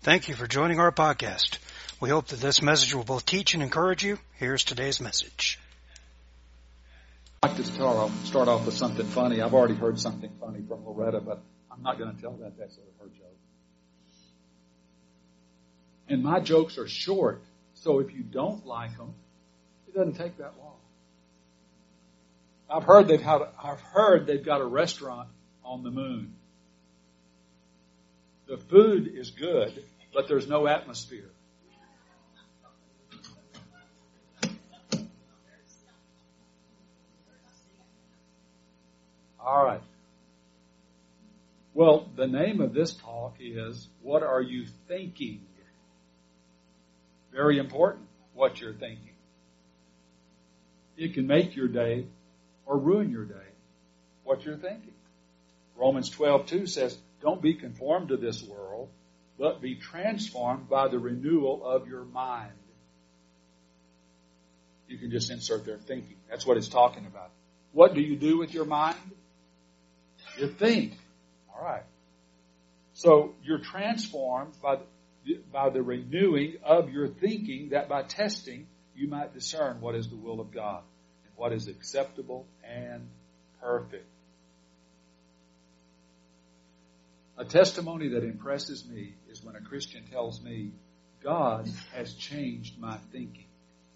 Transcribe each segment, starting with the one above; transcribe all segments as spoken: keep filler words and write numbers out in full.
Thank you for joining our podcast. We hope that this message will both teach and encourage you. Here's today's message. I'd like to start off, start off with something funny. I've already heard something funny from Loretta, but I'm not going to tell that. That's her joke. And my jokes are short, so if you don't like them, it doesn't take that long. I've heard they've had. I've heard they've got a restaurant on the moon. The food is good, but there's no atmosphere. All right. Well, the name of this talk is, What Are You Thinking? Very important, what you're thinking. It can make your day or ruin your day, what you're thinking. Romans twelve two says, don't be conformed to this world, but be transformed by the renewal of your mind. You can just insert their thinking. That's what it's talking about. What do you do with your mind? You think. All right. So you're transformed by the, by the renewing of your thinking, that by testing you might discern what is the will of God and what is acceptable and perfect. A testimony that impresses me is when a Christian tells me, God has changed my thinking.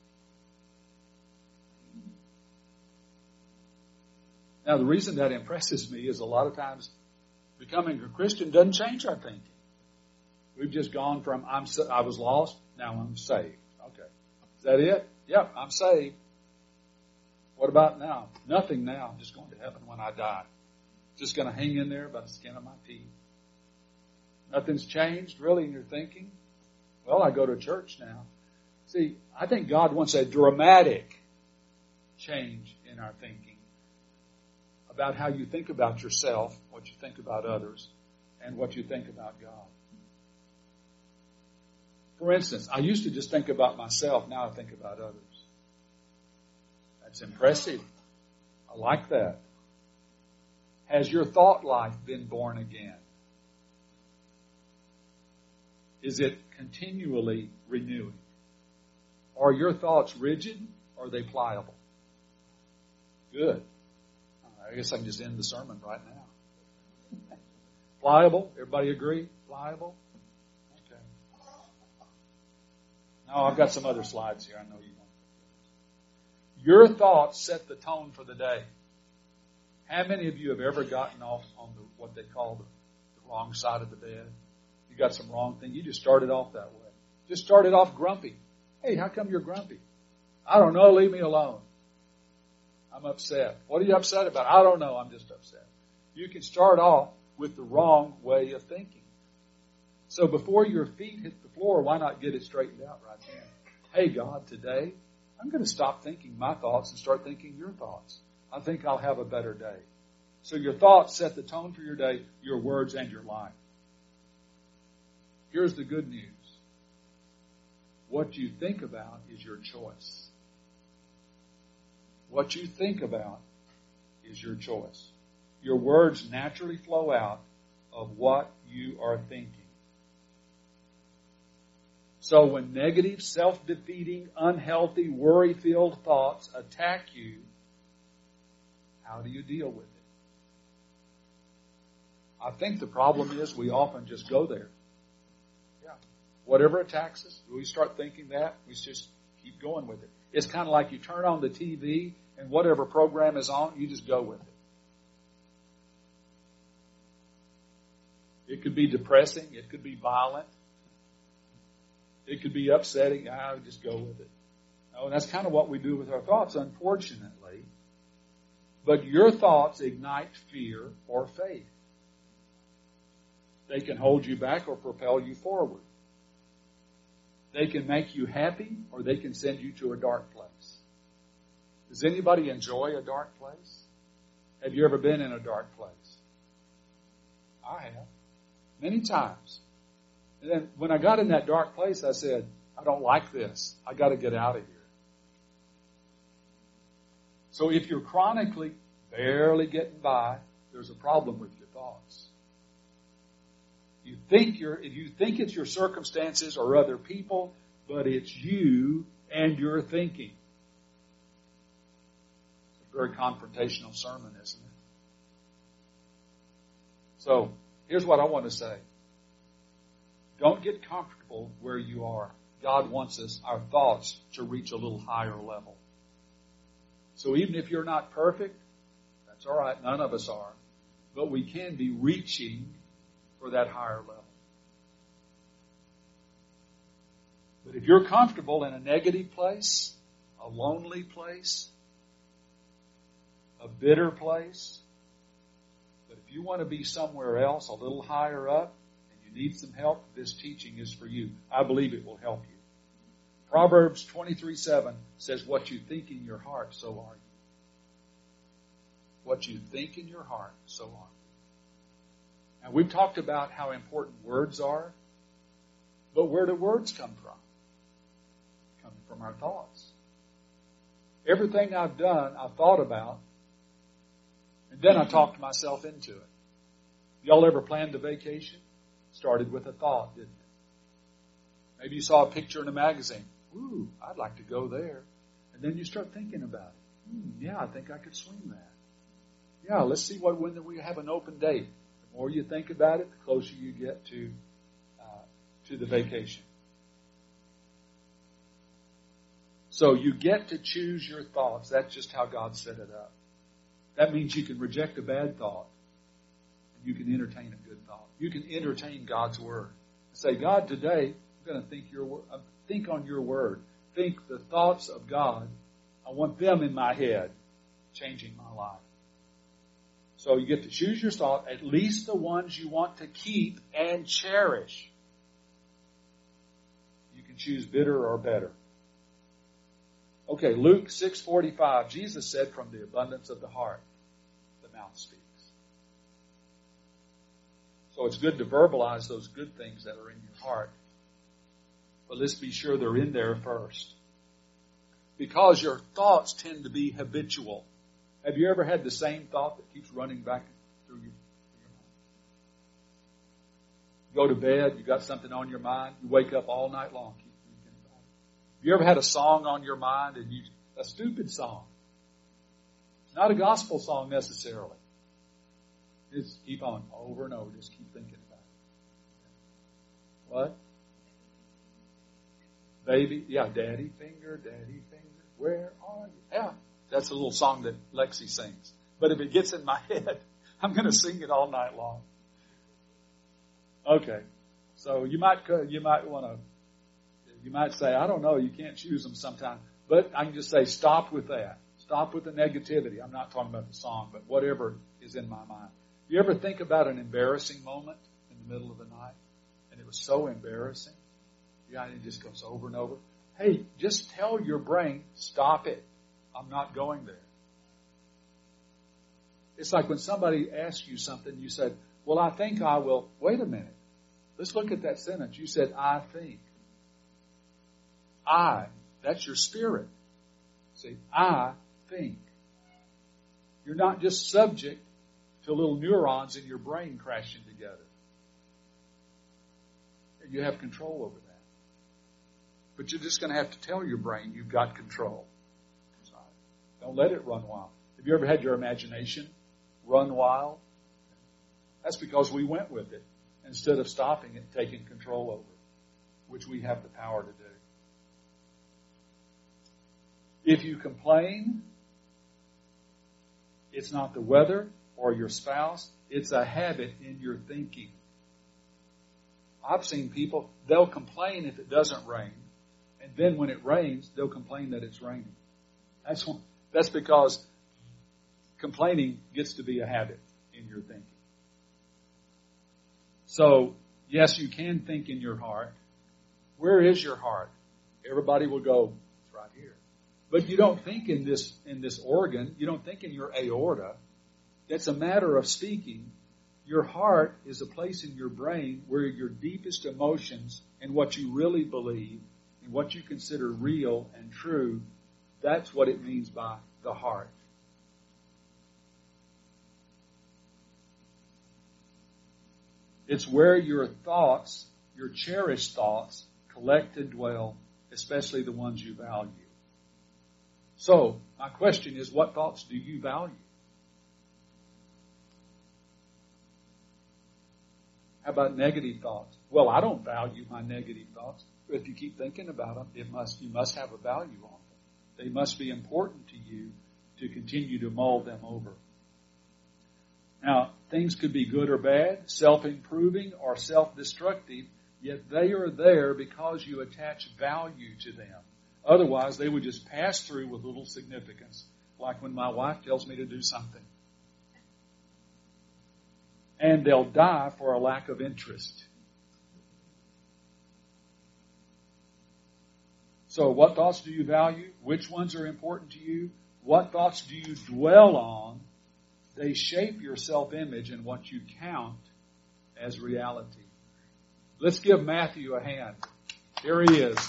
Now, the reason that impresses me is a lot of times becoming a Christian doesn't change our thinking. We've just gone from I'm I was lost, now I'm saved. Okay. Is that it? Yep, I'm saved. What about now? Nothing now. I'm just going to heaven when I die. Just going to hang in there by the skin of my teeth. Nothing's changed really in your thinking? Well, I go to church now. See, I think God wants a dramatic change in our thinking about how you think about yourself, what you think about others, and what you think about God. For instance, I used to just think about myself. Now I think about others. That's impressive. I like that. Has your thought life been born again? Is it continually renewing? Are your thoughts rigid or are they pliable? Good. I guess I can just end the sermon right now. Pliable? Everybody agree? Pliable? Okay. No, I've got some other slides here. I know you don't. Your thoughts set the tone for the day. How many of you have ever gotten off on the, what they call the, the wrong side of the bed? You got some wrong thing. You just started off that way. Just started off grumpy. Hey, how come you're grumpy? I don't know. Leave me alone. I'm upset. What are you upset about? I don't know. I'm just upset. You can start off with the wrong way of thinking. So before your feet hit the floor, why not get it straightened out right then? Hey, God, today I'm going to stop thinking my thoughts and start thinking your thoughts. I think I'll have a better day. So your thoughts set the tone for your day, your words, and your life. Here's the good news. What you think about is your choice. What you think about is your choice. Your words naturally flow out of what you are thinking. So when negative, self-defeating, unhealthy, worry-filled thoughts attack you, how do you deal with it? I think the problem is we often just go there. Yeah. Whatever attacks us, we start thinking that, we just keep going with it. It's kind of like you turn on the T V and whatever program is on, you just go with it. It could be depressing. It could be violent. It could be upsetting. I would just go with it. No, and that's kind of what we do with our thoughts, unfortunately. But your thoughts ignite fear or faith. They can hold you back or propel you forward. They can make you happy or they can send you to a dark place. Does anybody enjoy a dark place? Have you ever been in a dark place? I have. Many times. And then when I got in that dark place, I said, I don't like this. I got to get out of here. So if you're chronically barely getting by, there's a problem with your thoughts. You think you're, if you think it's your circumstances or other people, but it's you and your thinking. It's a very confrontational sermon, isn't it? So, here's what I want to say. Don't get comfortable where you are. God wants us, our thoughts, to reach a little higher level. So even if you're not perfect, that's all right. None of us are. But we can be reaching for that higher level. But if you're comfortable in a negative place, a lonely place, a bitter place, but if you want to be somewhere else, a little higher up, and you need some help, this teaching is for you. I believe it will help you. Proverbs twenty-three seven says, what you think in your heart, so are you. What you think in your heart, so are you. Now, we've talked about how important words are, but where do words come from? Coming from our thoughts. Everything I've done, I've thought about, and then I talked myself into it. Y'all ever planned a vacation? Started with a thought, didn't it? Maybe you saw a picture in a magazine. Ooh, I'd like to go there. And then you start thinking about it. Hmm, yeah, I think I could swing that. Yeah, let's see what when we have an open date. The more you think about it, the closer you get to uh, to the vacation. So you get to choose your thoughts. That's just how God set it up. That means you can reject a bad thought, and you can entertain a good thought. You can entertain God's word. Say, God, today I'm going to think your word. Uh, think on your word. Think the thoughts of God. I want them in my head, changing my life. So you get to choose your thought, at least the ones you want to keep and cherish. You can choose bitter or better. Okay, Luke six forty-five, Jesus said, from the abundance of the heart, the mouth speaks. So it's good to verbalize those good things that are in your heart. But let's be sure they're in there first. Because your thoughts tend to be habitual. Have you ever had the same thought that keeps running back through your, through your mind? Go to bed, you got something on your mind, you wake up all night long, keep thinking about it. Have you ever had a song on your mind and you a stupid song? It's not a gospel song necessarily. Just keep on over and over, just keep thinking about it. What? Baby, yeah, daddy finger, daddy finger, where are you? Yeah. That's a little song that Lexi sings. But if it gets in my head, I'm going to sing it all night long. Okay. So you might, you might want to, you might say, I don't know, you can't choose them sometime. But I can just say, stop with that. Stop with the negativity. I'm not talking about the song, but whatever is in my mind. You ever think about an embarrassing moment in the middle of the night? And it was so embarrassing. Yeah, and it just goes over and over. Hey, just tell your brain, stop it. I'm not going there. It's like when somebody asks you something, you said, well, I think I will. Wait a minute. Let's look at that sentence. You said, I think. I, that's your spirit. See, I think. You're not just subject to little neurons in your brain crashing together. You have control over that. But you're just going to have to tell your brain you've got control. Don't let it run wild. Have you ever had your imagination run wild? That's because we went with it instead of stopping it and taking control over it, which we have the power to do. If you complain, it's not the weather or your spouse. It's a habit in your thinking. I've seen people, they'll complain if it doesn't rain. And then when it rains, they'll complain that it's raining. That's one. That's because complaining gets to be a habit in your thinking. So, yes, you can think in your heart. Where is your heart? Everybody will go, it's right here. But you don't think in this in this organ. You don't think in your aorta. That's a matter of speaking. Your heart is a place in your brain where your deepest emotions and what you really believe and what you consider real and true, that's what it means by the heart. It's where your thoughts, your cherished thoughts, collect and dwell, especially the ones you value. So, my question is, what thoughts do you value? How about negative thoughts? Well, I don't value my negative thoughts. But if you keep thinking about them, it must you must have a value on them. They must be important to you to continue to mold them over. Now, things could be good or bad, self-improving or self-destructive, yet they are there because you attach value to them. Otherwise, they would just pass through with little significance, like when my wife tells me to do something. And they'll die for a lack of interest. So what thoughts do you value? Which ones are important to you? What thoughts do you dwell on? They shape your self-image and what you count as reality. Let's give Matthew a hand. Here he is.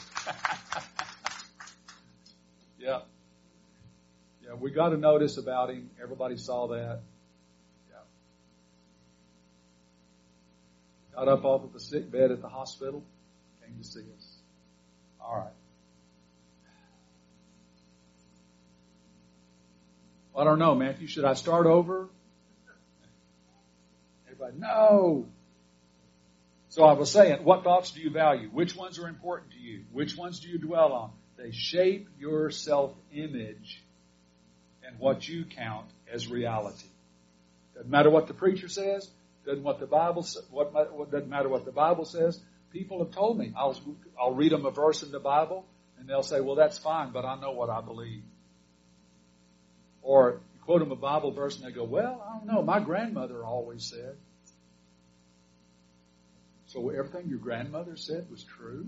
Yeah. Yeah, we got a notice about him. Everybody saw that. Yeah. Got up off of the sick bed at the hospital. Came to see us. All right. I don't know, Matthew. Should I start over? Everybody, no. So I was saying, what thoughts do you value? Which ones are important to you? Which ones do you dwell on? They shape your self-image and what you count as reality. Doesn't matter what the preacher says. Doesn't what the Bible what, what doesn't matter what the Bible says. People have told me I'll I'll read them a verse in the Bible and they'll say, "Well, that's fine, but I know what I believe." Or you quote them a Bible verse and they go, "Well, I don't know. My grandmother always said." So everything your grandmother said was true?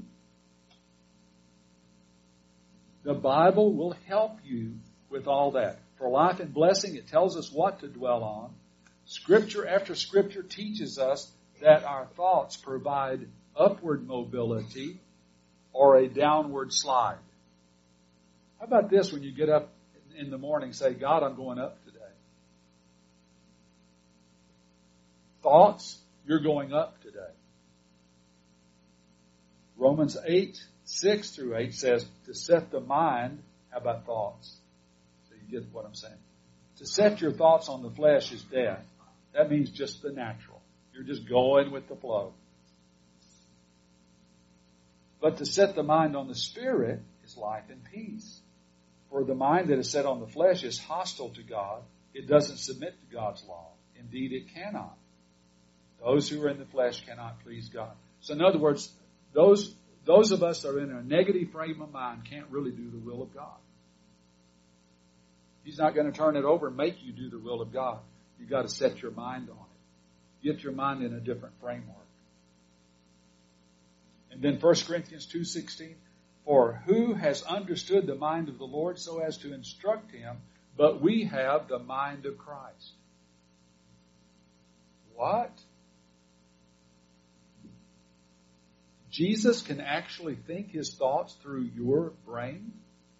The Bible will help you with all that. For life and blessing, it tells us what to dwell on. Scripture after Scripture teaches us that our thoughts provide upward mobility or a downward slide. How about this when you get up in the morning, say, "God, I'm going up today." Thoughts, you're going up today. Romans eight, six through eight says, to set the mind, how about thoughts? So you get what I'm saying. To set your thoughts on the flesh is death. That means just the natural. You're just going with the flow. But to set the mind on the Spirit is life and peace. For the mind that is set on the flesh is hostile to God. It doesn't submit to God's law. Indeed, it cannot. Those who are in the flesh cannot please God. So in other words, those those of us that are in a negative frame of mind can't really do the will of God. He's not going to turn it over and make you do the will of God. You've got to set your mind on it. Get your mind in a different framework. And then First Corinthians two sixteen, for who has understood the mind of the Lord so as to instruct him, but we have the mind of Christ. What? Jesus can actually think his thoughts through your brain?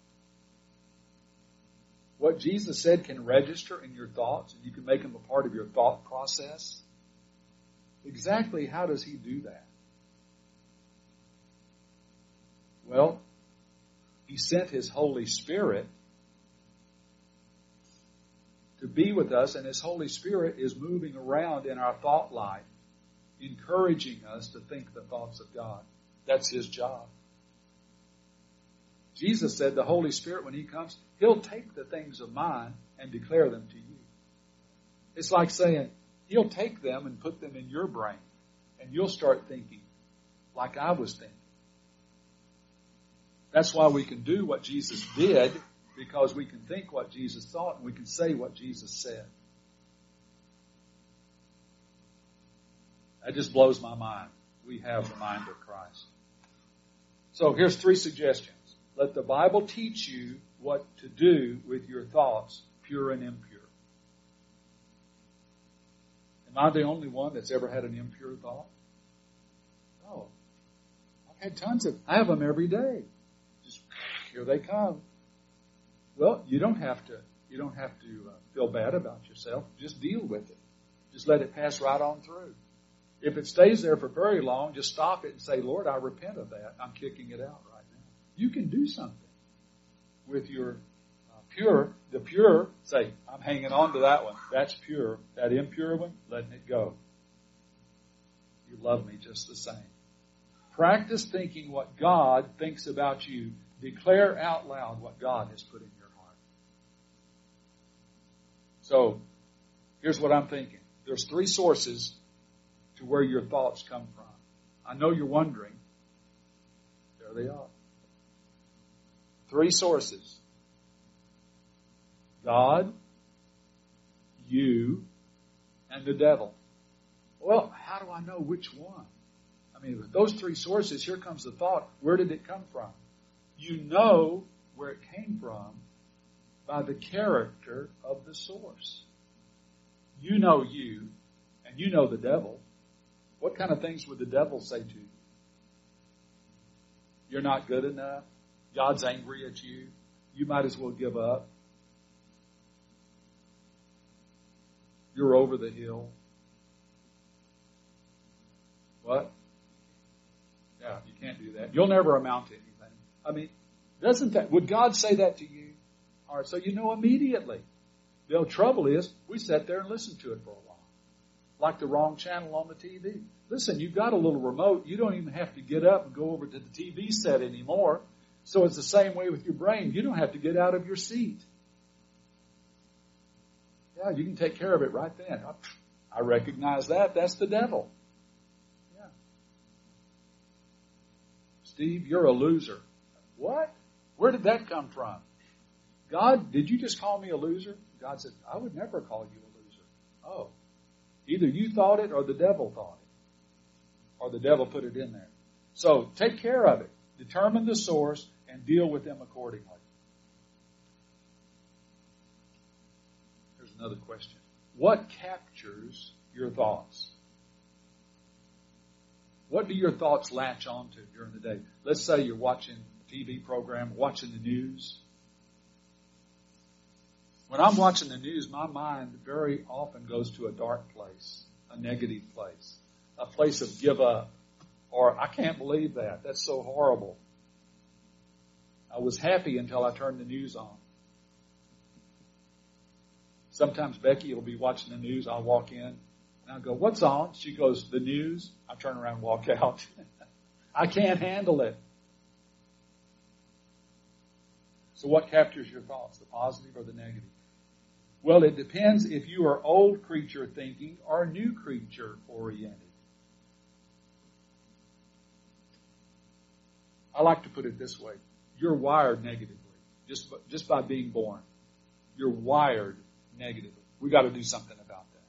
What Jesus said can register in your thoughts, and you can make them a part of your thought process? Exactly how does he do that? Well, he sent his Holy Spirit to be with us, and his Holy Spirit is moving around in our thought life, encouraging us to think the thoughts of God. That's his job. Jesus said the Holy Spirit, when he comes, he'll take the things of mine and declare them to you. It's like saying, he'll take them and put them in your brain, and you'll start thinking like I was thinking. That's why we can do what Jesus did, because we can think what Jesus thought and we can say what Jesus said. That just blows my mind. We have the mind of Christ. So here's three suggestions. Let the Bible teach you what to do with your thoughts, pure and impure. Am I the only one that's ever had an impure thought? No. I've had tons of, I have them every day. Just, here they come. Well, you don't have to, you don't have to uh, feel bad about yourself. Just deal with it. Just let it pass right on through. If it stays there for very long, just stop it and say, Lord, I repent of that. I'm kicking it out right now. You can do something with your uh, pure, the pure, say, I'm hanging on to that one. That's pure. That impure one, letting it go. You love me just the same. Practice thinking what God thinks about you. Declare out loud what God has put in your heart. So, here's what I'm thinking. There's three sources to where your thoughts come from. I know you're wondering. There they are. Three sources. God, you, and the devil. Well, how do I know which one? I mean, with those three sources, here comes the thought. Where did it come from? You know where it came from by the character of the source. You know you, and you know the devil. What kind of things would the devil say to you? You're not good enough. God's angry at you. You might as well give up. You're over the hill. What? Yeah, you can't do that. You'll never amount to anything. I mean, doesn't that, would God say that to you? All right, so you know immediately. The trouble is, we sat there and listened to it for a while. Like the wrong channel on the T V. Listen, you've got a little remote. You don't even have to get up and go over to the T V set anymore. So it's the same way with your brain. You don't have to get out of your seat. Yeah, you can take care of it right then. I recognize that. That's the devil. Yeah. Steve, you're a loser. What? Where did that come from? God, did you just call me a loser? God said, I would never call you a loser. Oh. Either you thought it or the devil thought it. Or the devil put it in there. So take care of it. Determine the source and deal with them accordingly. Here's another question. What captures your thoughts? What do your thoughts latch onto during the day? Let's say you're watching a T V program, watching the news. When I'm watching the news, my mind very often goes to a dark place, a negative place, a place of give up, or I can't believe that. That's so horrible. I was happy until I turned the news on. Sometimes Becky will be watching the news. I'll walk in and I'll go, what's on? She goes, the news. I turn around and walk out. I can't handle it. So what captures your thoughts, the positive or the negative? Well, it depends if you are old creature thinking or new creature oriented. I like to put it this way. You're wired negatively, just by, just by being born. You're wired negatively. We got to do something about that.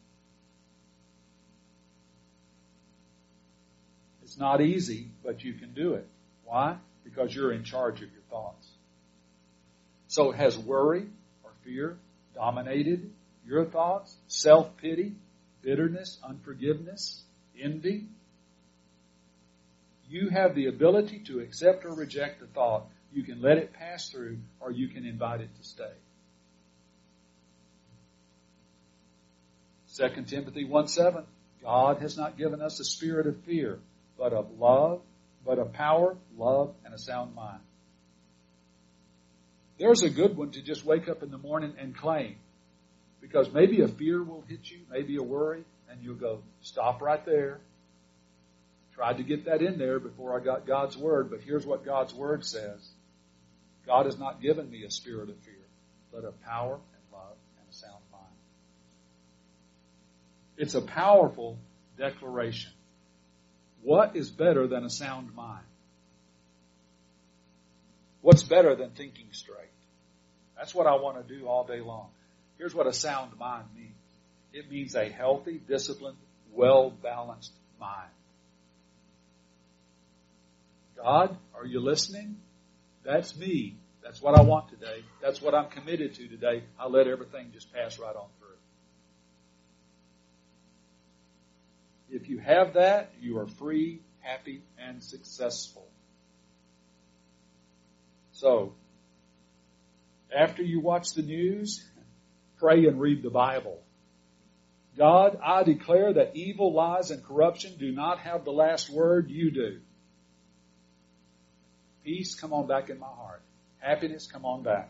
It's not easy, but you can do it. Why? Because you're in charge of your thoughts. So has worry or fear dominated your thoughts? Self-pity, bitterness, unforgiveness, envy? You have the ability to accept or reject the thought. You can let it pass through, or you can invite it to stay. Second Timothy one seven, God has not given us a spirit of fear, but of love, but of power, love, and a sound mind. There's a good one to just wake up in the morning and claim. Because maybe a fear will hit you, maybe a worry, and you'll go, stop right there. Tried to get that in there before I got God's Word, but here's what God's Word says. God has not given me a spirit of fear, but of power and love and a sound mind. It's a powerful declaration. What is better than a sound mind? What's better than thinking straight? That's what I want to do all day long. Here's what a sound mind means. It means a healthy, disciplined, well-balanced mind. God, are you listening? That's me. That's what I want today. That's what I'm committed to today. I let everything just pass right on through. If you have that, you are free, happy, and successful. So, after you watch the news, pray and read the Bible. God, I declare that evil, lies, and corruption do not have the last word. You do. Peace, come on back in my heart. Happiness, come on back.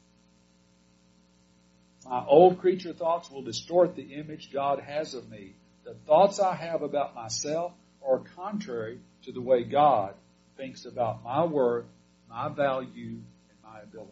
My old creature thoughts will distort the image God has of me. The thoughts I have about myself are contrary to the way God thinks about my worth, my value, and my ability.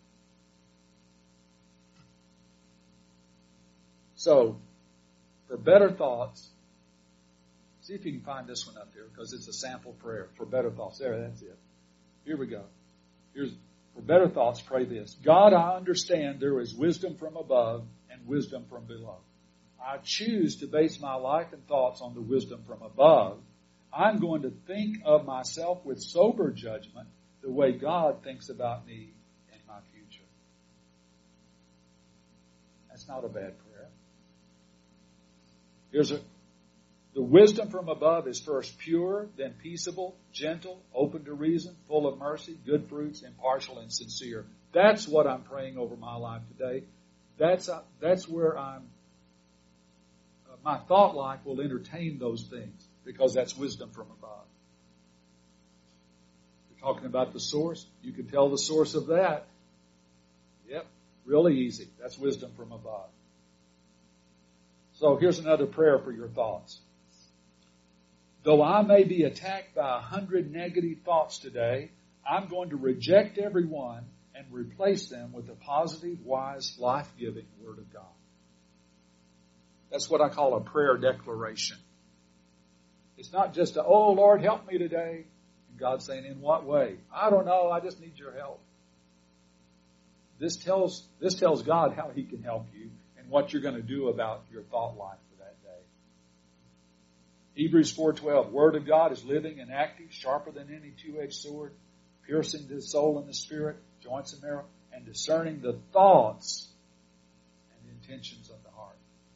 So, for better thoughts, see if you can find this one up here, because it's a sample prayer. For better thoughts. There, that's it. Here we go. Here's, for better thoughts, pray this. God, I understand there is wisdom from above and wisdom from below. I choose to base my life and thoughts on the wisdom from above. I'm going to think of myself with sober judgment, the way God thinks about me and my future. That's not a bad prayer. Here's a, the wisdom from above is first pure, then peaceable, gentle, open to reason, full of mercy, good fruits, impartial, and sincere. That's what I'm praying over my life today. That's uh, that's where I'm. Uh, my thought life will entertain those things because that's wisdom from above. You're talking about the source. You can tell the source of that. Yep, really easy. That's wisdom from above. So here's another prayer for your thoughts. Though I may be attacked by a hundred negative thoughts today, I'm going to reject every one and replace them with a positive, wise, life-giving Word of God. That's what I call a prayer declaration. It's not just a, oh, Lord, help me today. And God's saying, in what way? I don't know. I just need your help. This tells, this tells God how He can help you and what you're going to do about your thought life for that day. Hebrews four twelve, Word of God is living and active, sharper than any two-edged sword, piercing to the soul and the spirit, joints and marrow, and discerning the thoughts and the intentions of the heart.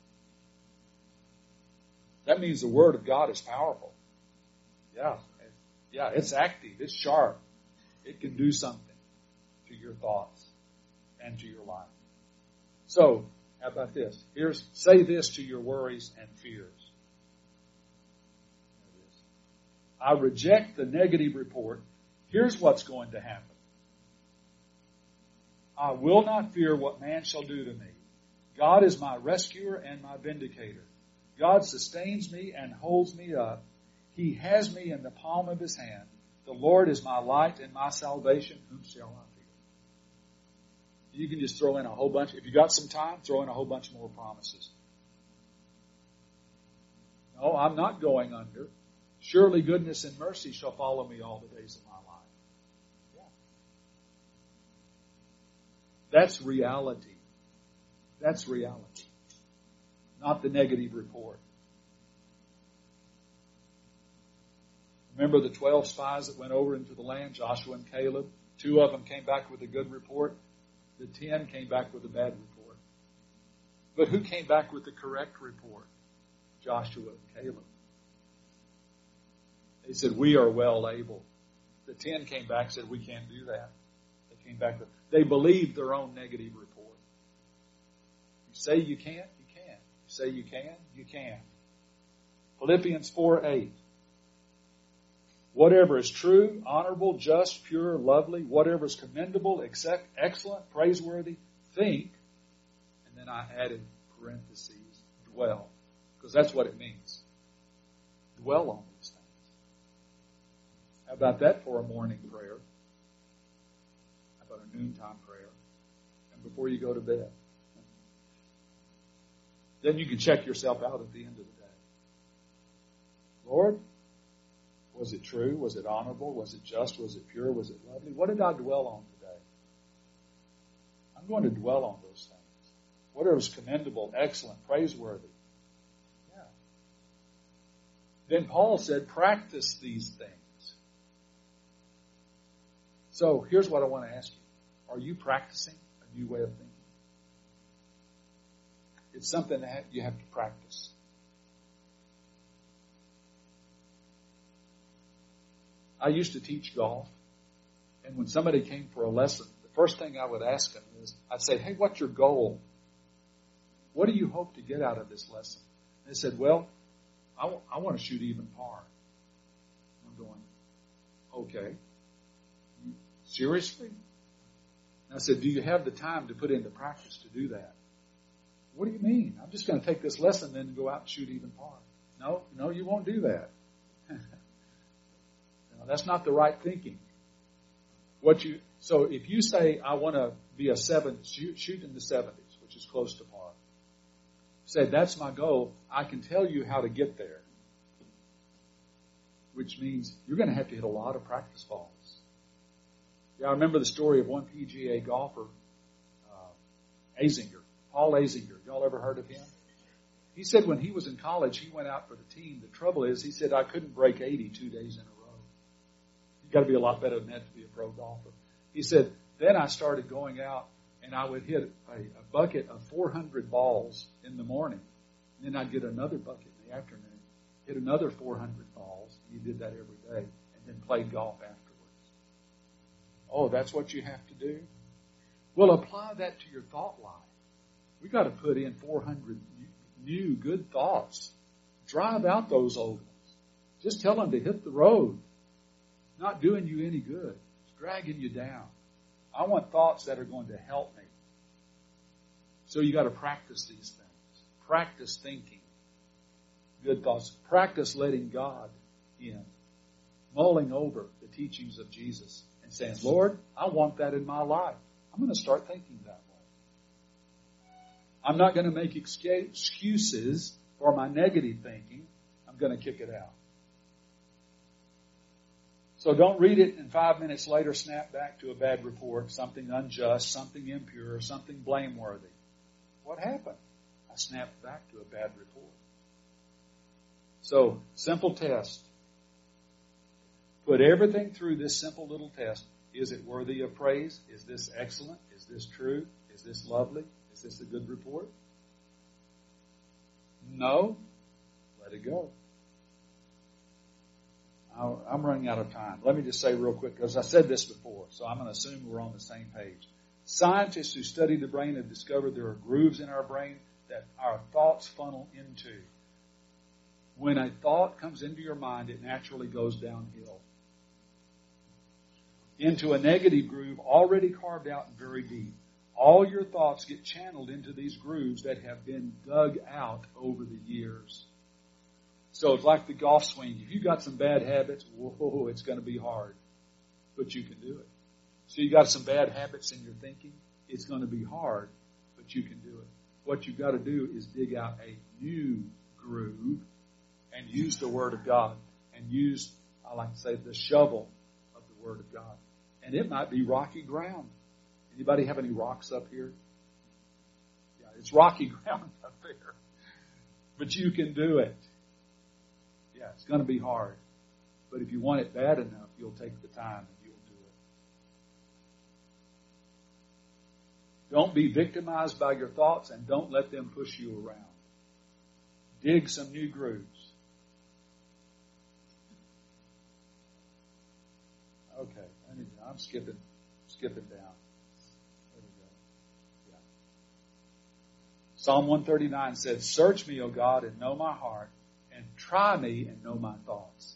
That means the Word of God is powerful. Yeah, yeah, it's active, it's sharp. It can do something to your thoughts and to your life. So, how about this? Here's, say this to your worries and fears. I reject the negative report. Here's what's going to happen. I will not fear what man shall do to me. God is my rescuer and my vindicator. God sustains me and holds me up. He has me in the palm of His hand. The Lord is my light and my salvation. Whom shall I fear? You can just throw in a whole bunch. If you got some time, throw in a whole bunch more promises. No, I'm not going under. Surely goodness and mercy shall follow me all the days of my life. Yeah. That's reality. That's reality. Not the negative report. Remember the twelve spies that went over into the land, Joshua and Caleb? Two of them came back with a good report. The ten came back with a bad report. But who came back with the correct report? Joshua and Caleb. They said, we are well able. The ten came back and said, we can't do that. They came back with, they believed their own negative report. You say you can't, you can. You say you can, you can. Philippians four eight. Whatever is true, honorable, just, pure, lovely, whatever is commendable, excellent, praiseworthy, think. And then I added parentheses, dwell. Because that's what it means. Dwell on these things. How about that for a morning prayer? How about a noontime prayer? And before you go to bed. Then you can check yourself out at the end of the day. Lord, was it true? Was it honorable? Was it just? Was it pure? Was it lovely? What did I dwell on today? I'm going to dwell on those things. Whatever is commendable, excellent, praiseworthy. Yeah. Then Paul said, practice these things. So here's what I want to ask you. Are you practicing a new way of thinking? It's something that you have to practice. I used to teach golf, and when somebody came for a lesson, the first thing I would ask them is, I'd say, hey, what's your goal? what do you hope to get out of this lesson? They said, well, I, w- I want to shoot even par. I'm going, okay. Seriously? And I said, do you have the time to put into practice to do that? What do you mean? I'm just going to take this lesson then and go out and shoot even par. No, no, you won't do that. You know, that's not the right thinking. What you so if you say I want to be a seven, shoot, shoot in the seventies, which is close to par. Say that's my goal. I can tell you how to get there, which means you're going to have to hit a lot of practice balls. Yeah, I remember the story of one P G A golfer, uh, Azinger, Paul Azinger. Y'all ever heard of him? He said when he was in college, he went out for the team. The trouble is, he said, I couldn't break eighty two days in a row. You've got to be a lot better than that to be a pro golfer. He said, then I started going out and I would hit a, a bucket of four hundred balls in the morning. And then I'd get another bucket in the afternoon, hit another four hundred balls. He did that every day and then played golf afterwards. Oh, that's what you have to do? Well, apply that to your thought life. We've got to put in four hundred new good thoughts. Drive out those old ones. Just tell them to hit the road. It's not doing you any good. It's dragging you down. I want thoughts that are going to help me. So you got to practice these things. Practice thinking good thoughts. Practice letting God in. Mulling over the teachings of Jesus and saying, Lord, I want that in my life. I'm going to start thinking that way. I'm not going to make excuses for my negative thinking. I'm going to kick it out. So don't read it and five minutes later snap back to a bad report, something unjust, something impure, something blameworthy. What happened? I snapped back to a bad report. So, simple test. Put everything through this simple little test. Is it worthy of praise? Is this excellent? Is this true? Is this lovely? Is this a good report? No. Let it go. I'm running out of time. Let me just say real quick, because I said this before, so I'm going to assume we're on the same page. Scientists who study the brain have discovered there are grooves in our brain that our thoughts funnel into. When a thought comes into your mind, it naturally goes downhill into a negative groove already carved out and very deep. All your thoughts get channeled into these grooves that have been dug out over the years. So it's like the golf swing. If you've got some bad habits, whoa, it's going to be hard. But you can do it. So you got some bad habits in your thinking, it's going to be hard, but you can do it. What you've got to do is dig out a new groove and use the Word of God. And use, I like to say, the shovel of the Word of God. And it might be rocky ground. Anybody have any rocks up here? Yeah, it's rocky ground up there. But you can do it. Yeah, it's going to be hard. But if you want it bad enough, you'll take the time and you'll do it. Don't be victimized by your thoughts and don't let them push you around. Dig some new grooves. Okay, I need, I'm skipping, skipping down. There we go. Yeah. Psalm one thirty-nine says, "Search me, O God, and know my heart, and try me and know my thoughts."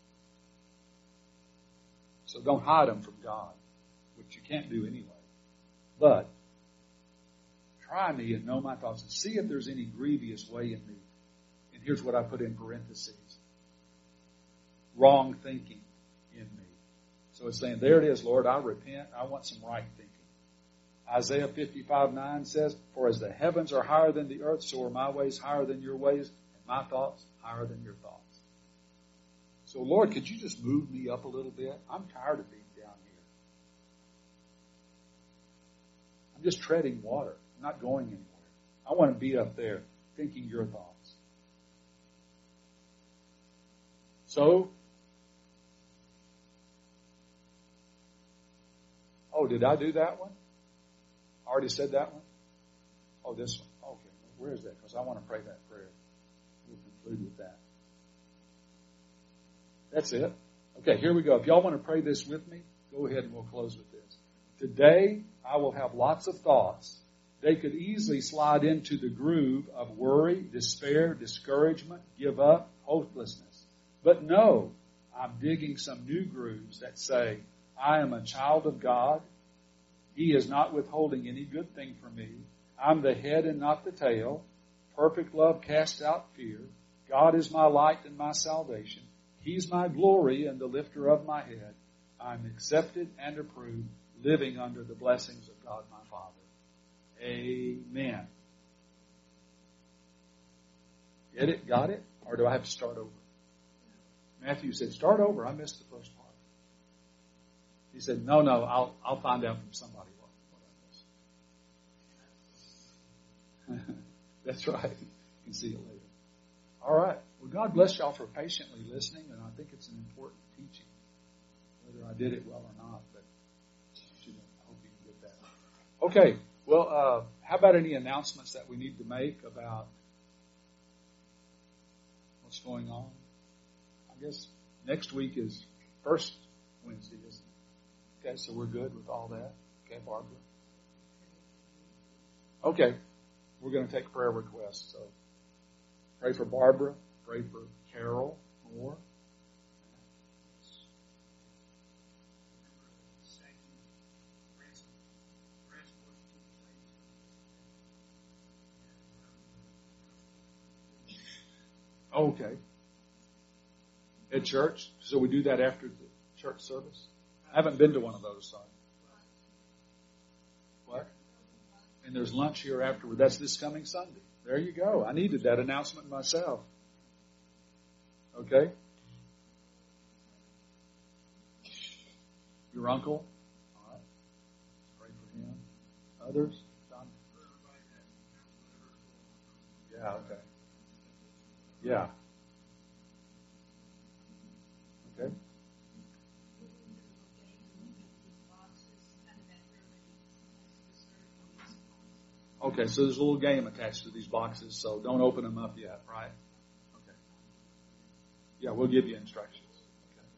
So don't hide them from God, which you can't do anyway. But try me and know my thoughts, and see if there's any grievous way in me. And here's what I put in parentheses: wrong thinking in me. So it's saying, there it is, Lord, I repent. I want some right thinking. Isaiah fifty-five nine says, "For as the heavens are higher than the earth, so are my ways higher than your ways, and my thoughts higher than your thoughts." So, Lord, could you just move me up a little bit? I'm tired of being down here. I'm just treading water. I'm not going anywhere. I want to be up there thinking your thoughts. So, oh, did I do that one? I already said that one? Oh, this one. Okay, where is that? Because I want to pray that prayer. We'll conclude with that. That's it. Okay, here we go. If y'all want to pray this with me, go ahead and we'll close with this. Today, I will have lots of thoughts they could easily slide into the groove of worry, despair, discouragement, give up, hopelessness. But no, I'm digging some new grooves that say, I am a child of God. He is not withholding any good thing from me. I'm the head and not the tail. Perfect love casts out fear. God is my light and my salvation. He's my glory and the lifter of my head. I'm accepted and approved, living under the blessings of God my Father. Amen. Get it? Got it? Or do I have to start over? Matthew said, start over. I missed the first part. He said, no, no, I'll I'll find out from somebody what, what I missed. That's right. You can see it later. All right. Well, God bless y'all for patiently listening, and I think it's an important teaching. Whether I did it well or not, but I hope you can get that. Okay. Well, uh, how about any announcements that we need to make about what's going on? I guess next week is first Wednesday, isn't it? Okay, so we're good with all that. Okay, Barbara? Okay. We're going to take prayer requests. So pray for Barbara. Pray for Carol Moore. Okay. At church? So we do that after the church service? I haven't been to one of those, so. What? And there's lunch here afterward. That's this coming Sunday. There you go. I needed that announcement myself. Okay? Your uncle? All right. Pray for him. Others? John? Yeah, okay. Yeah. Okay. Okay, so there's a little game attached to these boxes, so don't open them up yet, right? Okay. Yeah, we'll give you instructions. Okay.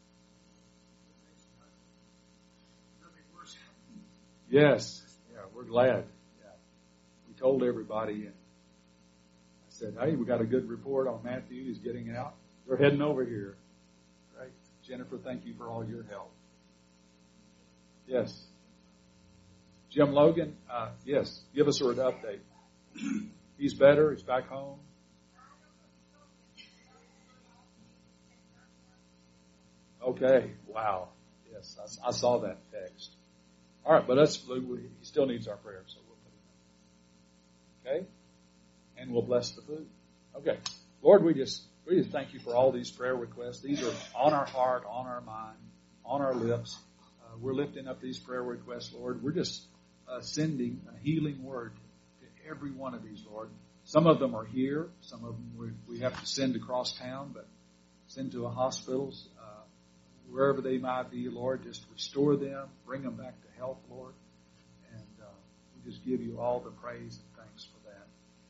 Yes. Yeah, we're glad. Yeah. We told everybody, and I said, hey, we got a good report on Matthew. He's getting out. They're heading over here. Right? Jennifer, thank you for all your help. Yes. Jim Logan, uh, yes, give us an update. He's better. He's back home. Okay. Wow. Yes, I, I saw that text. All right, but that's, he still needs our prayer, so we'll put him in. Okay? And we'll bless the food. Okay. Lord, we just, we just thank you for all these prayer requests. These are on our heart, on our mind, on our lips. Uh, we're lifting up these prayer requests, Lord. We're just Uh, sending a healing word to every one of these, Lord. Some of them are here. Some of them we, we have to send across town, but send to a hospitals, uh, wherever they might be, Lord. Just restore them, bring them back to health, Lord. And uh, we just give you all the praise and thanks for that.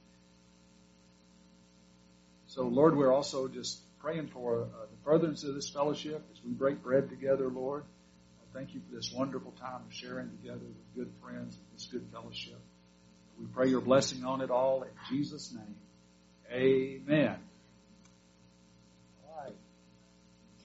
So, Lord, we're also just praying for uh, the furtherance of this fellowship as we break bread together, Lord. Thank you for this wonderful time of sharing together with good friends and this good fellowship. We pray your blessing on it all in Jesus' name. Amen.